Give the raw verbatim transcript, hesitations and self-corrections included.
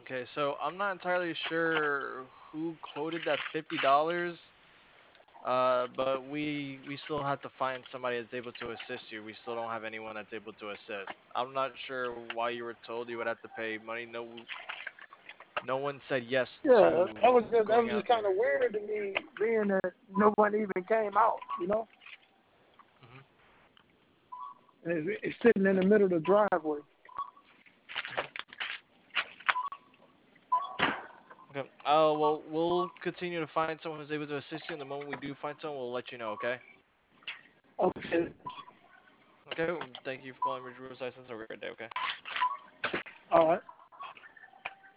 Okay, so I'm not entirely sure who quoted that fifty dollars. Uh, but we we still have to find somebody that's able to assist you. We still don't have anyone that's able to assist. I'm not sure why you were told you would have to pay money. No, no one said yes Yeah, that to was just that going was just out kind there. of weird to me, being that no one even came out. You know, Hmm. and it's, it's sitting in the middle of the driveway. Hmm. Okay. Uh, well, we'll continue to find someone who's able to assist you. And the moment we do find someone, we'll let you know. Okay. Okay, Okay. Thank you for calling Ridge Roadside Sense. Have a great day. Okay. all right.